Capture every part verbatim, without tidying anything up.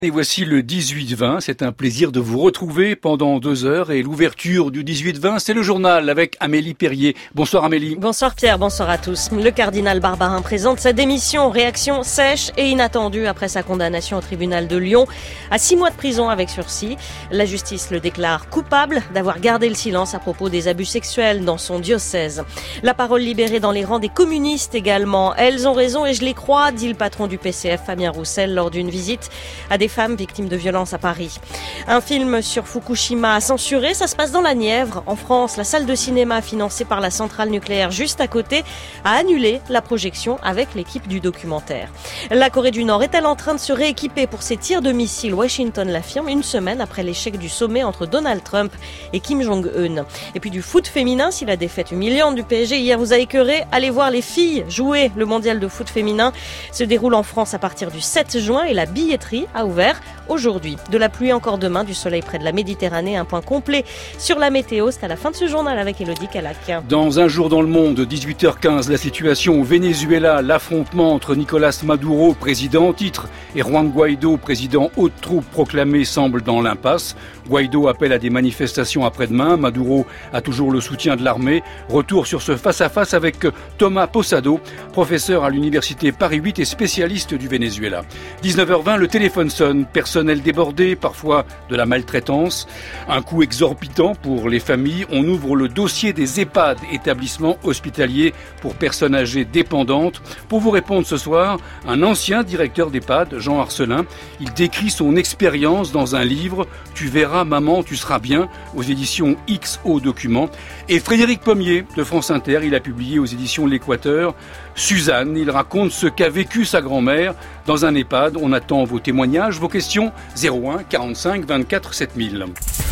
Et voici le dix-huit vingt, c'est un plaisir de vous retrouver pendant deux heures et l'ouverture du dix-huit vingt, c'est le journal avec Amélie Perrier. Bonsoir Amélie. Bonsoir Pierre, bonsoir à tous. Le cardinal Barbarin présente sa démission, réaction sèche et inattendue après sa condamnation au tribunal de Lyon à six mois de prison avec sursis. La justice le déclare coupable d'avoir gardé le silence à propos des abus sexuels dans son diocèse. La parole libérée dans les rangs des communistes également. Elles ont raison et je les crois, dit le patron du P C F Fabien Roussel lors d'une visite à des femmes victimes de violences à Paris. Un film sur Fukushima censuré, ça se passe dans la Nièvre. En France, la salle de cinéma financée par la centrale nucléaire juste à côté a annulé la projection avec l'équipe du documentaire. La Corée du Nord est-elle en train de se rééquiper pour ses tirs de missiles? Washington l'affirme une semaine après l'échec du sommet entre Donald Trump et Kim Jong-un. Et puis du foot féminin, si la défaite humiliante du P S G hier vous a écœuré, allez voir les filles jouer le mondial de foot féminin. Se déroule en France à partir du sept juin et la billetterie a ouvert aujourd'hui. De la pluie encore demain, du soleil près de la Méditerranée. Un point complet sur la météo, c'est à la fin de ce journal avec Élodie Calac. Dans un jour dans le monde, dix-huit heures quinze, la situation au Venezuela, l'affrontement entre Nicolás Maduro, président en titre, et Juan Guaidó, président haute troupe proclamé, semble dans l'impasse. Guaidó appelle à des manifestations après-demain. Maduro a toujours le soutien de l'armée. Retour sur ce face-à-face avec Thomas Posado, professeur à l'université Paris huit et spécialiste du Venezuela. dix-neuf heures vingt, le téléphone sonne. Personnel débordé, parfois de la maltraitance. Un coût exorbitant pour les familles. On ouvre le dossier des EHPAD, établissements hospitaliers pour personnes âgées dépendantes. Pour vous répondre ce soir, un ancien directeur d'EHPAD, Jean Arcelin. Il décrit son expérience dans un livre « Tu verras, maman, tu seras bien » aux éditions X O Documents. Et Frédéric Pommier de France Inter, il a publié aux éditions L'Équateur « Suzanne ». Il raconte ce qu'a vécu sa grand-mère dans un EHPAD. On attend vos témoignages, vos questions, zéro un quarante-cinq vingt-quatre sept mille.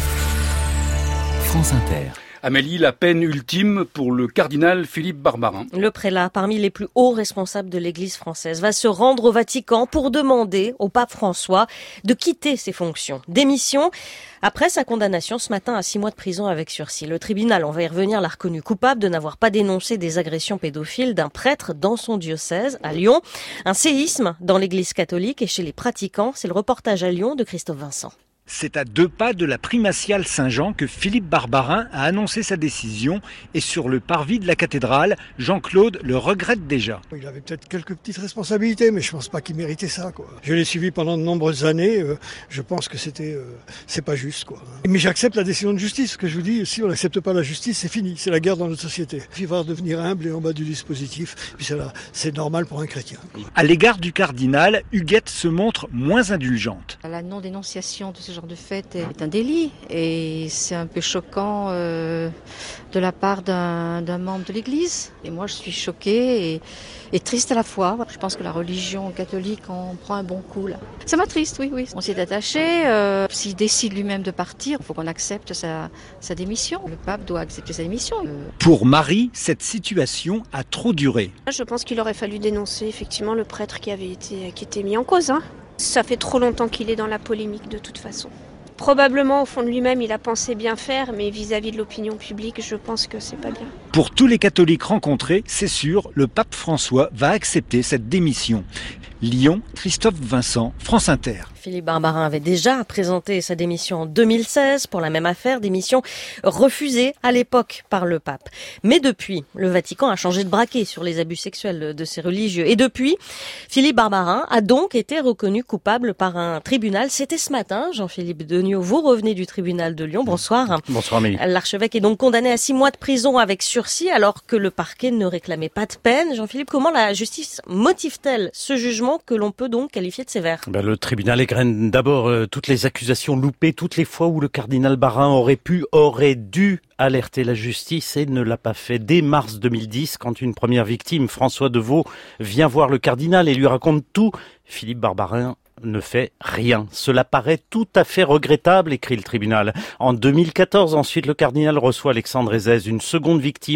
France Inter. Amélie, la peine ultime pour le cardinal Philippe Barbarin. Le prélat, parmi les plus hauts responsables de l'Église française, va se rendre au Vatican pour demander au pape François de quitter ses fonctions. Démission après sa condamnation ce matin à six mois de prison avec sursis. Le tribunal, on va y revenir, l'a reconnu coupable de n'avoir pas dénoncé des agressions pédophiles d'un prêtre dans son diocèse à Lyon. Un séisme dans l'Église catholique et chez les pratiquants. C'est le reportage à Lyon de Christophe Vincent. C'est à deux pas de la primatiale Saint-Jean que Philippe Barbarin a annoncé sa décision et sur le parvis de la cathédrale, Jean-Claude le regrette déjà. Il avait peut-être quelques petites responsabilités, mais je pense pas qu'il méritait ça, quoi. Je l'ai suivi pendant de nombreuses années, euh, je pense que c'était, euh, c'est pas juste, quoi. Mais j'accepte la décision de justice, ce que je vous dis, si on n'accepte pas la justice, c'est fini, c'est la guerre dans notre société. Il va devenir humble et en bas du dispositif, puis c'est, là, c'est normal pour un chrétien. À l'égard du cardinal, Huguette se montre moins indulgente. La non-dénonciation de ce genre de fait est un délit et c'est un peu choquant euh, de la part d'un, d'un membre de l'Église. Et moi je suis choquée et, et triste à la fois. Je pense que la religion catholique en prend un bon coup là. Ça m'attriste, oui, oui. On s'y est attaché. Euh, s'il décide lui-même de partir, il faut qu'on accepte sa, sa démission. Le pape doit accepter sa démission. Euh... Pour Marie, cette situation a trop duré. Je pense qu'il aurait fallu dénoncer effectivement le prêtre qui avait été, qui était mis en cause. Hein. Ça fait trop longtemps qu'il est dans la polémique de toute façon. Probablement, au fond de lui-même, il a pensé bien faire, mais vis-à-vis de l'opinion publique, je pense que c'est pas bien. Pour tous les catholiques rencontrés, c'est sûr, le pape François va accepter cette démission. Lyon, Christophe Vincent, France Inter. Philippe Barbarin avait déjà présenté sa démission en deux mille seize pour la même affaire, démission refusée à l'époque par le pape. Mais depuis, le Vatican a changé de braquet sur les abus sexuels de ses religieux. Et depuis, Philippe Barbarin a donc été reconnu coupable par un tribunal. C'était ce matin, Jean-Philippe Degnaud, vous revenez du tribunal de Lyon. Bonsoir. Bonsoir Amélie. L'archevêque est donc condamné à six mois de prison avec sursis alors que le parquet ne réclamait pas de peine. Jean-Philippe, comment la justice motive-t-elle ce jugement que l'on peut donc qualifier de sévère? Ben, le tribunal égrène d'abord euh, toutes les accusations loupées, toutes les fois où le cardinal Barbarin aurait pu, aurait dû alerter la justice et ne l'a pas fait. Dès mars deux mille dix, quand une première victime, François Deveau, vient voir le cardinal et lui raconte tout, Philippe Barbarin ne fait rien. Cela paraît tout à fait regrettable, écrit le tribunal. En deux mille quatorze, ensuite, le cardinal reçoit Alexandre Hézès, une seconde victime,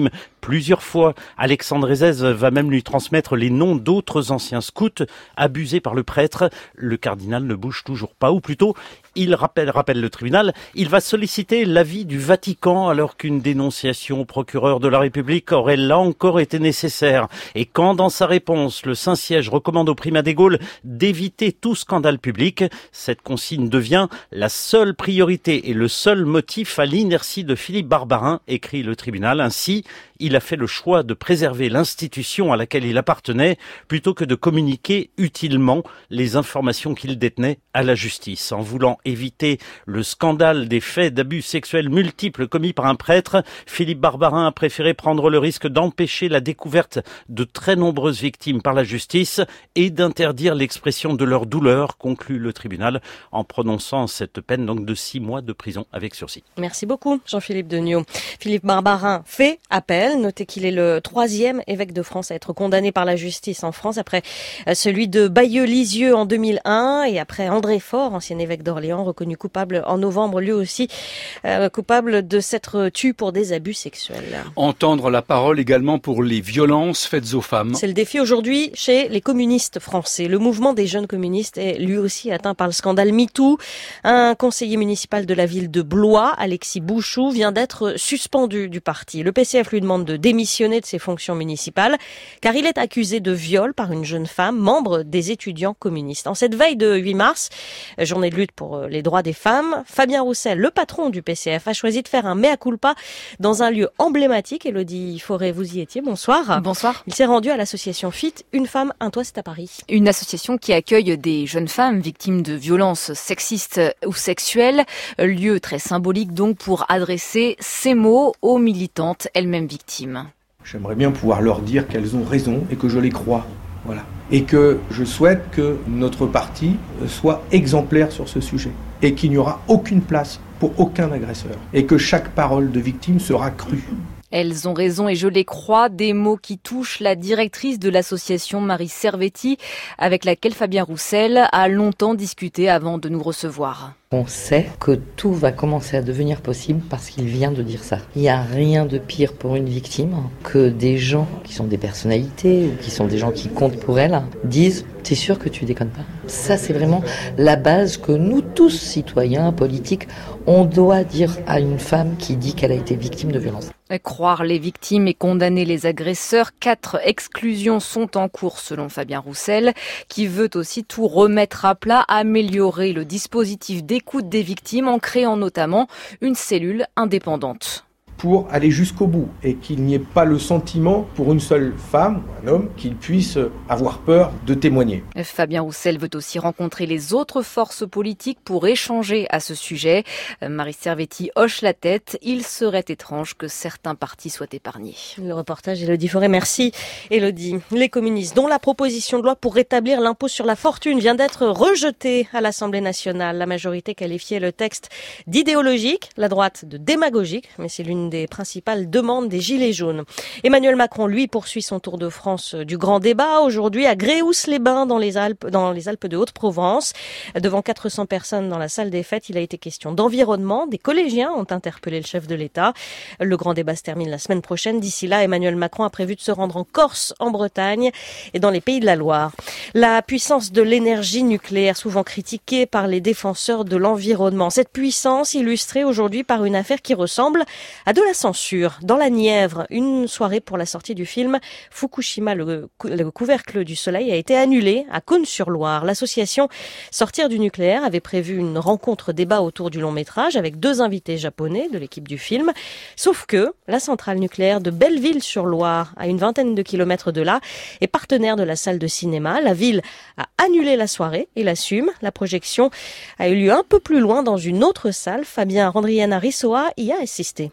plusieurs fois. Alexandre Ezès va même lui transmettre les noms d'autres anciens scouts abusés par le prêtre. Le cardinal ne bouge toujours pas, ou plutôt, il rappelle, rappelle le tribunal, il va solliciter l'avis du Vatican alors qu'une dénonciation au procureur de la République aurait là encore été nécessaire. Et quand dans sa réponse, le Saint-Siège recommande au primat des Gaules d'éviter tout scandale public, cette consigne devient la seule priorité et le seul motif à l'inertie de Philippe Barbarin, écrit le tribunal. Ainsi, il a fait le choix de préserver l'institution à laquelle il appartenait plutôt que de communiquer utilement les informations qu'il détenait à la justice. En voulant éviter le scandale des faits d'abus sexuels multiples commis par un prêtre, Philippe Barbarin a préféré prendre le risque d'empêcher la découverte de très nombreuses victimes par la justice et d'interdire l'expression de leur douleur, conclut le tribunal, en prononçant cette peine donc de six mois de prison avec sursis. Merci beaucoup, Jean-Philippe Degnaud. Philippe Barbarin fait appel. Notez qu'il est le troisième évêque de France à être condamné par la justice en France, après celui de Bayeux-Lisieux en deux mille un et après André Faure, ancien évêque d'Orléans, reconnu coupable en novembre, lui aussi euh, coupable de s'être tué pour des abus sexuels. Entendre la parole également pour les violences faites aux femmes. C'est le défi aujourd'hui chez les communistes français. Le mouvement des jeunes communistes est lui aussi atteint par le scandale MeToo. Un conseiller municipal de la ville de Blois, Alexis Bouchou, vient d'être suspendu du parti. Le P C F lui demande de démissionner de ses fonctions municipales car il est accusé de viol par une jeune femme, membre des étudiants communistes. En cette veille de huit mars, journée de lutte pour les droits des femmes, Fabien Roussel, le patron du P C F, a choisi de faire un mea culpa dans un lieu emblématique. Élodie Forêt, vous y étiez, bonsoir. Bonsoir. Il s'est rendu à l'association F I T, Une femme, un toit, c'est à Paris. Une association qui accueille des jeunes femmes victimes de violences sexistes ou sexuelles. Lieu très symbolique donc pour adresser ces mots aux militantes elles-mêmes victimes. J'aimerais bien pouvoir leur dire qu'elles ont raison et que je les crois. Voilà. Et que je souhaite que notre parti soit exemplaire sur ce sujet. Et qu'il n'y aura aucune place pour aucun agresseur. Et que chaque parole de victime sera crue. Elles ont raison et je les crois, des mots qui touchent la directrice de l'association Marie Servetti, avec laquelle Fabien Roussel a longtemps discuté avant de nous recevoir. On sait que tout va commencer à devenir possible parce qu'il vient de dire ça. Il n'y a rien de pire pour une victime que des gens qui sont des personnalités ou qui sont des gens qui comptent pour elle disent « t'es sûr que tu déconnes pas ?» Ça, c'est vraiment la base que nous tous, citoyens, politiques, on doit dire à une femme qui dit qu'elle a été victime de violence. Croire les victimes et condamner les agresseurs, quatre exclusions sont en cours selon Fabien Roussel, qui veut aussi tout remettre à plat, améliorer le dispositif d'écoute des victimes en créant notamment une cellule indépendante. Pour aller jusqu'au bout et qu'il n'y ait pas le sentiment pour une seule femme ou un homme qu'il puisse avoir peur de témoigner. Fabien Roussel veut aussi rencontrer les autres forces politiques pour échanger à ce sujet. Marie Servetti hoche la tête. Il serait étrange que certains partis soient épargnés. Le reportage Élodie Forêt. Merci Élodie. Les communistes dont la proposition de loi pour rétablir l'impôt sur la fortune vient d'être rejetée à l'Assemblée nationale. La majorité qualifiait le texte d'idéologique, la droite de démagogique, mais c'est l'une des principales demandes des Gilets jaunes. Emmanuel Macron, lui, poursuit son tour de France du grand débat aujourd'hui à Gréoux-les-Bains dans les Alpes, dans les Alpes de Haute-Provence. Devant quatre cents personnes dans la salle des fêtes, il a été question d'environnement. Des collégiens ont interpellé le chef de l'État. Le grand débat se termine la semaine prochaine. D'ici là, Emmanuel Macron a prévu de se rendre en Corse, en Bretagne et dans les Pays de la Loire. La puissance de l'énergie nucléaire, souvent critiquée par les défenseurs de l'environnement. Cette puissance illustrée aujourd'hui par une affaire qui ressemble à de la censure. Dans la Nièvre, une soirée pour la sortie du film Fukushima, le, le couvercle du soleil, a été annulée à Cosne-sur-Loire. L'association Sortir du nucléaire avait prévu une rencontre débat autour du long métrage avec deux invités japonais de l'équipe du film. Sauf que la centrale nucléaire de Belleville-sur-Loire, à une vingtaine de kilomètres de là, est partenaire de la salle de cinéma. La ville a annulé la soirée et l'assume. La projection a eu lieu un peu plus loin dans une autre salle. Fabien Randriana Rissoa y a assisté.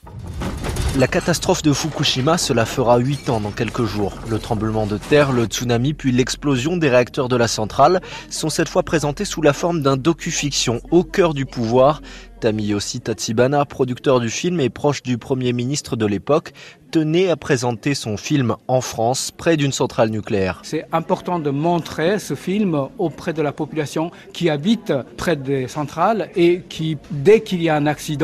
La catastrophe de Fukushima, cela fera huit ans dans quelques jours. Le tremblement de terre, le tsunami, puis l'explosion des réacteurs de la centrale sont cette fois présentés sous la forme d'un docu-fiction au cœur du pouvoir. Tamiyoshi Tatsibana, producteur du film et proche du Premier ministre de l'époque, tenait à présenter son film en France, près d'une centrale nucléaire. C'est important de montrer ce film auprès de la population qui habite près des centrales et qui, dès qu'il y a un accident,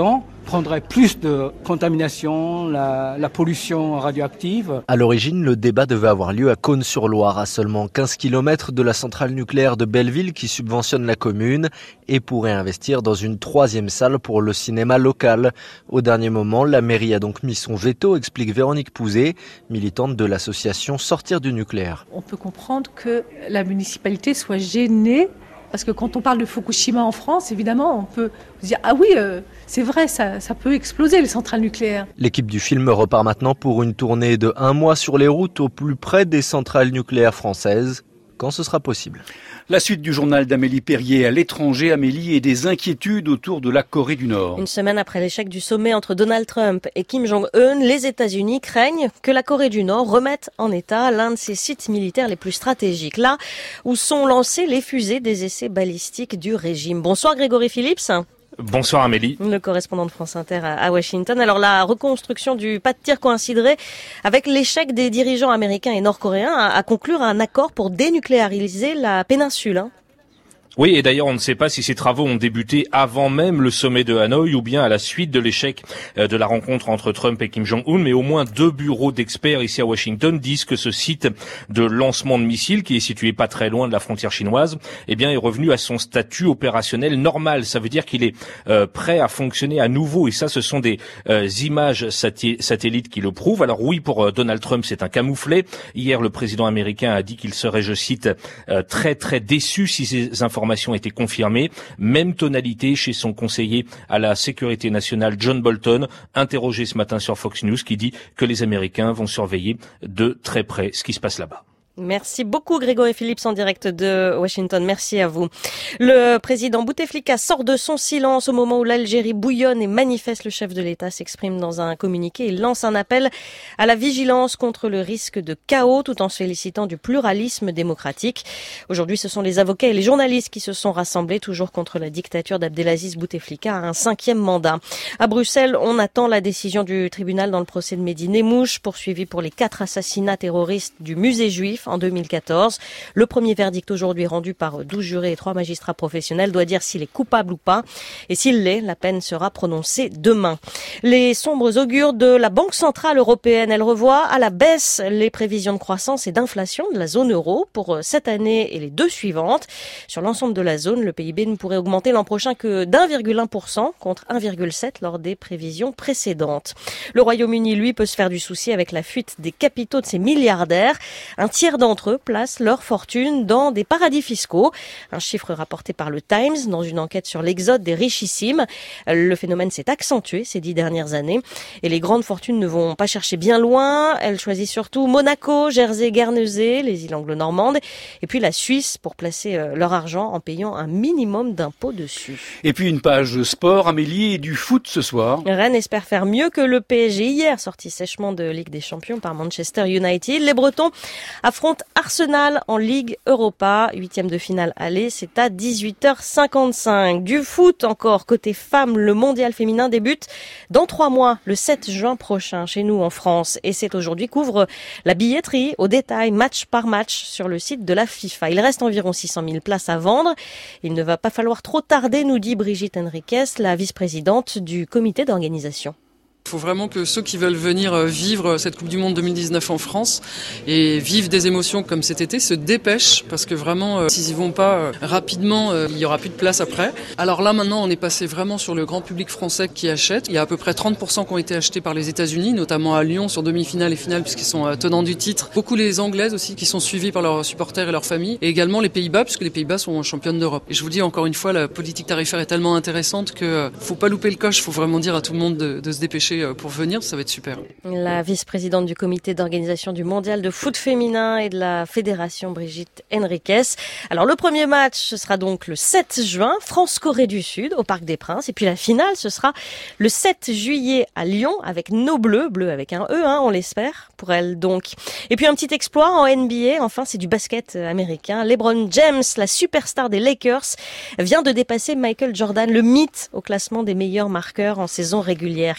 prendrait plus de contamination, la, la pollution radioactive. À l'origine, le débat devait avoir lieu à Cosne-sur-Loire, à seulement quinze kilomètres de la centrale nucléaire de Belleville qui subventionne la commune et pourrait investir dans une troisième salle pour le cinéma local. Au dernier moment, la mairie a donc mis son veto, explique Véronique Pouzet, militante de l'association Sortir du nucléaire. On peut comprendre que la municipalité soit gênée. Parce que quand on parle de Fukushima en France, évidemment, on peut se dire « Ah oui, euh, c'est vrai, ça, ça peut exploser les centrales nucléaires ». L'équipe du film repart maintenant pour une tournée de un mois sur les routes au plus près des centrales nucléaires françaises, quand ce sera possible. La suite du journal d'Amélie Perrier à l'étranger. Amélie, et des inquiétudes autour de la Corée du Nord. Une semaine après l'échec du sommet entre Donald Trump et Kim Jong-un, les États-Unis craignent que la Corée du Nord remette en état l'un de ses sites militaires les plus stratégiques, là où sont lancées les fusées des essais balistiques du régime. Bonsoir Grégory Phillips. Bonsoir Amélie. Le correspondant de France Inter à Washington. Alors la reconstruction du pas de tir coïnciderait avec l'échec des dirigeants américains et nord-coréens à, à conclure un accord pour dénucléariser la péninsule. Hein. Oui, et d'ailleurs, on ne sait pas si ces travaux ont débuté avant même le sommet de Hanoï ou bien à la suite de l'échec de la rencontre entre Trump et Kim Jong-un. Mais au moins deux bureaux d'experts ici à Washington disent que ce site de lancement de missiles, qui est situé pas très loin de la frontière chinoise, eh bien, est revenu à son statut opérationnel normal. Ça veut dire qu'il est euh, prêt à fonctionner à nouveau. Et ça, ce sont des euh, images saté- satellites qui le prouvent. Alors oui, pour euh, Donald Trump, c'est un camouflet. Hier, le président américain a dit qu'il serait, je cite, euh, très très déçu si ces informations été confirmée. Même tonalité chez son conseiller à la sécurité nationale John Bolton, interrogé ce matin sur Fox News, qui dit que les Américains vont surveiller de très près ce qui se passe là-bas. Merci beaucoup Grégory Phillips en direct de Washington. Merci à vous. Le président Bouteflika sort de son silence au moment où l'Algérie bouillonne et manifeste. Le chef de l'État s'exprime dans un communiqué. Il lance un appel à la vigilance contre le risque de chaos tout en se félicitant du pluralisme démocratique. Aujourd'hui, ce sont les avocats et les journalistes qui se sont rassemblés toujours contre la dictature d'Abdelaziz Bouteflika à un cinquième mandat. À Bruxelles, on attend la décision du tribunal dans le procès de Mehdi Nemmouche, poursuivi pour les quatre assassinats terroristes du musée juif en deux mille quatorze. Le premier verdict aujourd'hui rendu par douze jurés et trois magistrats professionnels doit dire s'il est coupable ou pas. Et s'il l'est, la peine sera prononcée demain. Les sombres augures de la Banque centrale européenne, elle revoit à la baisse les prévisions de croissance et d'inflation de la zone euro pour cette année et les deux suivantes. Sur l'ensemble de la zone, le P I B ne pourrait augmenter l'an prochain que d'un virgule un pour cent contre un virgule sept lors des prévisions précédentes. Le Royaume-Uni, lui, peut se faire du souci avec la fuite des capitaux de ses milliardaires. Un tiers d'entre eux placent leur fortune dans des paradis fiscaux. Un chiffre rapporté par le Times dans une enquête sur l'exode des richissimes. Le phénomène s'est accentué ces dix dernières années et les grandes fortunes ne vont pas chercher bien loin. Elles choisissent surtout Monaco, Jersey, Guernesey, les îles anglo-normandes et puis la Suisse pour placer leur argent en payant un minimum d'impôts dessus. Et puis une page sport, Amélie, et du foot ce soir. Rennes espère faire mieux que le P S G hier, sorti sèchement de Ligue des Champions par Manchester United. Les Bretons affrontent Arsenal en Ligue Europa, huitième de finale aller, c'est à dix-huit heures cinquante-cinq. Du foot encore, côté femmes, le mondial féminin débute dans trois mois, le sept juin prochain, chez nous en France. Et c'est aujourd'hui qu'ouvre la billetterie au détail, match par match, sur le site de la FIFA. Il reste environ six cent mille places à vendre. Il ne va pas falloir trop tarder, nous dit Brigitte Henriquez, la vice-présidente du comité d'organisation. Il faut vraiment que ceux qui veulent venir vivre cette Coupe du Monde deux mille dix-neuf en France et vivre des émotions comme cet été se dépêchent parce que vraiment, euh, s'ils y vont pas euh, rapidement, euh, il y aura plus de place après. Alors là, maintenant, on est passé vraiment sur le grand public français qui achète. Il y a à peu près trente pour cent qui ont été achetés par les États-Unis, notamment à Lyon sur demi-finale et finale puisqu'ils sont euh, tenants du titre. Beaucoup les Anglaises aussi qui sont suivies par leurs supporters et leurs familles et également les Pays-Bas puisque les Pays-Bas sont championnes d'Europe. Et je vous dis encore une fois, la politique tarifaire est tellement intéressante que euh, faut pas louper le coche. Faut vraiment dire à tout le monde de, de se dépêcher pour venir, ça va être super. La vice-présidente du comité d'organisation du mondial de foot féminin et de la fédération, Brigitte Henriquez. Alors le premier match, ce sera donc le sept juin, France-Corée du Sud au Parc des Princes. Et puis la finale, ce sera le sept juillet à Lyon avec nos Bleus, Bleus avec un E, hein, on l'espère, pour elle donc. Et puis un petit exploit en N B A, enfin c'est du basket américain. LeBron James, la superstar des Lakers, vient de dépasser Michael Jordan, le mythe au classement des meilleurs marqueurs en saison régulière. King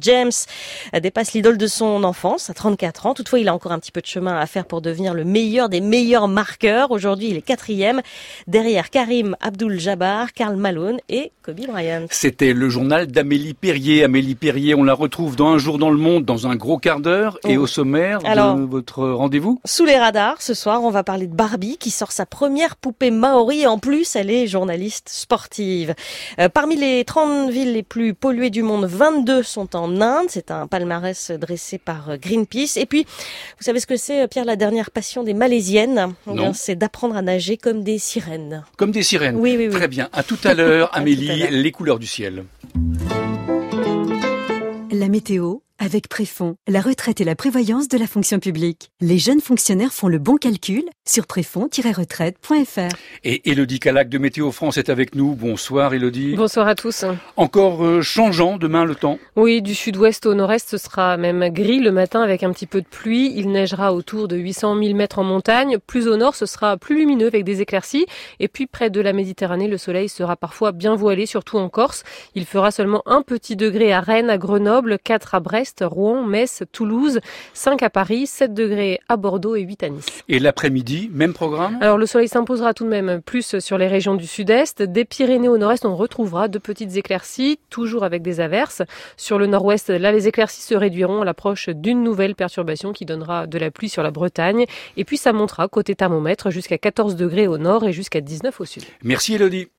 James dépasse l'idole de son enfance à trente-quatre ans. Toutefois, il a encore un petit peu de chemin à faire pour devenir le meilleur des meilleurs marqueurs. Aujourd'hui, il est quatrième derrière Karim Abdul-Jabbar, Karl Malone et Kobe Bryant. C'était le journal d'Amélie Perrier. Amélie Perrier, on la retrouve dans Un jour dans le monde, dans un gros quart d'heure. Et au sommaire Alors, de votre rendez-vous, sous les radars, ce soir, on va parler de Barbie qui sort sa première poupée maori. Et en plus, elle est journaliste sportive. Euh, parmi les trente villes les plus polluées du monde, vingt-deux sont en Inde. C'est un palmarès dressé par Greenpeace. Et puis, vous savez ce que c'est, Pierre, la dernière passion des Malaisiennes? Non. C'est d'apprendre à nager comme des sirènes. Comme des sirènes. Oui, oui, oui. Très bien. À tout à l'heure, À Amélie, tout à l'heure. les couleurs du ciel. La météo avec Préfond, la retraite et la prévoyance de la fonction publique. Les jeunes fonctionnaires font le bon calcul sur préfond tiret retraite point f r. Et Élodie Calac de Météo France est avec nous. Bonsoir Élodie. Bonsoir à tous. Encore euh, changeant demain le temps. Oui, du sud-ouest au nord-est, ce sera même gris le matin avec un petit peu de pluie. Il neigera autour de huit cents mille mètres en montagne. Plus au nord, ce sera plus lumineux avec des éclaircies. Et puis près de la Méditerranée, le soleil sera parfois bien voilé, surtout en Corse. Il fera seulement un petit degré à Rennes, à Grenoble, quatre à Brest, Rouen, Metz, Toulouse, cinq à Paris, sept degrés à Bordeaux et huit à Nice. Et l'après-midi, même programme? Alors le soleil s'imposera tout de même plus sur les régions du sud-est. Des Pyrénées au nord-est, on retrouvera de petites éclaircies, toujours avec des averses. Sur le nord-ouest, là, les éclaircies se réduiront à l'approche d'une nouvelle perturbation qui donnera de la pluie sur la Bretagne. Et puis ça montera côté thermomètre jusqu'à quatorze degrés au nord et jusqu'à dix-neuf au sud. Merci Élodie.